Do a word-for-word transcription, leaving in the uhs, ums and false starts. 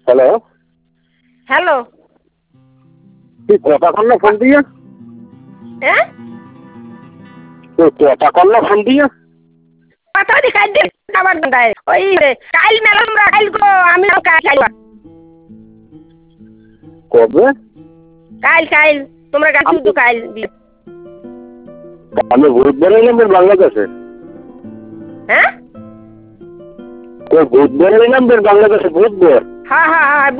hello hello তুই কথা কর না ফোন দিয়ে হ্যাঁ তুই কথা কর না ফোন দিয়ে কথা দি কাল দিন আবার দাঁড়ায় ওই কাল মেলা আমরা কাল গো আমি কাল কবে কাল কাল তোমরা গাছ শুধু কাল আমি বুধবার এলাম বাংলাদেশে হ্যাঁ বুধবার এলাম বাংলাদেশে বুধবার হ্যাঁ হ্যাঁ হ্যাঁ